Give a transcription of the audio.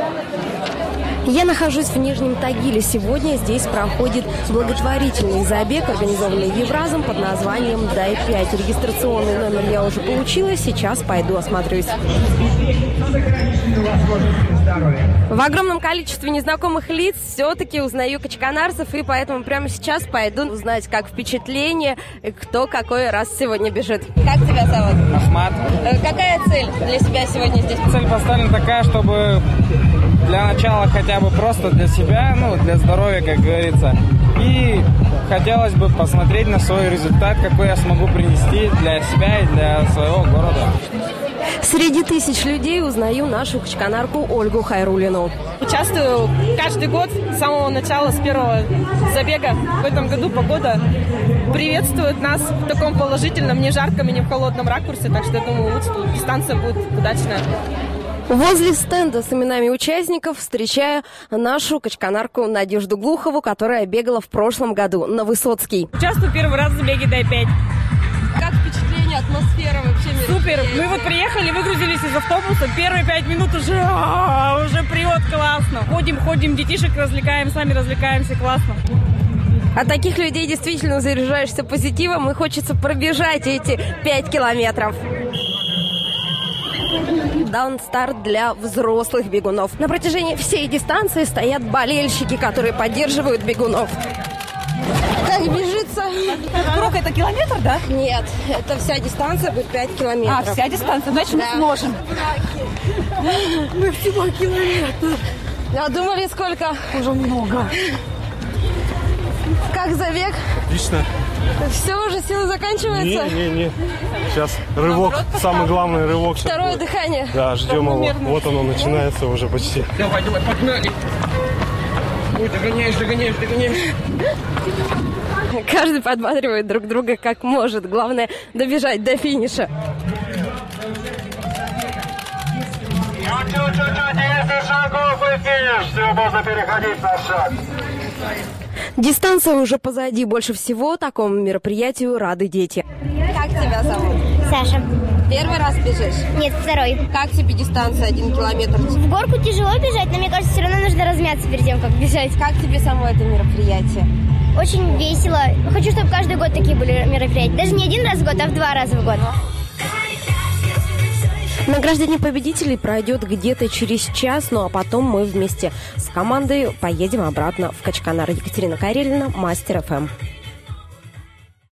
Я нахожусь в Нижнем Тагиле. Сегодня здесь проходит благотворительный забег, организованный Евразом под названием «Дай 5». Регистрационный номер я уже получила, сейчас пойду осмотрюсь. В огромном количестве незнакомых лиц все-таки узнаю качканарцев, и поэтому прямо сейчас пойду узнать, как впечатление, кто какой раз сегодня бежит. Как тебя зовут? Ахмат. Какая цель для себя сегодня здесь? Цель поставлена такая, чтобы для начала хотя бы просто для себя, для здоровья, как говорится. И хотелось бы посмотреть на свой результат, какой я смогу принести для себя и для своего города. Среди тысяч людей узнаю нашу качканарку Ольгу Хайруллину. Участвую каждый год с самого начала, с первого забега. В этом году погода приветствует нас в таком положительном, не жарком и не в холодном ракурсе, так что я думаю, дистанция будет удачная. Возле стенда с именами участников встречаю нашу качканарку Надежду Глухову, которая бегала в прошлом году на Высоцкий. Участвую первый раз в забеге «Дай 5». Как впечатление, атмосфера вообще? Супер! Мы вот приехали, выгрузились из автобуса, первые 5 минут уже прет классно. Ходим, детишек развлекаем, сами развлекаемся, классно. От таких людей действительно заряжаешься позитивом и хочется пробежать эти 5 километров. Даун-старт для взрослых бегунов. На протяжении всей дистанции стоят болельщики, которые поддерживают бегунов. Как бежится? Круг это километр, да? Нет, это вся дистанция будет 5 километров. Вся дистанция, значит мы сможем. Мы всего километр. А думали, сколько? Уже много. Как забег? Отлично. Все, уже силы заканчиваются? Не. Сейчас рывок, самый главный рывок. Второе дыхание. Да, ждем его. Вот оно начинается уже почти. Давай, погнали. Ой, догоняешь. Каждый подбадривает друг друга как может. Главное добежать до финиша. Чуть-чуть, 10 шагов и финиш. Все, можно переходить на шаг. Дистанция уже позади. Больше всего такому мероприятию рады дети. Как тебя зовут? Саша. Первый раз бежишь? Нет, второй. Как тебе дистанция 1 километр? В горку тяжело бежать, но мне кажется, все равно нужно размяться перед тем, как бежать. Как тебе само это мероприятие? Очень весело. Хочу, чтобы каждый год такие были мероприятия. Даже не 1 раз в год, а в 2 раза в год. Награждение победителей пройдет где-то через час, а потом мы вместе с командой поедем обратно в Качканар. Екатерина Карелина, Мастер ФМ.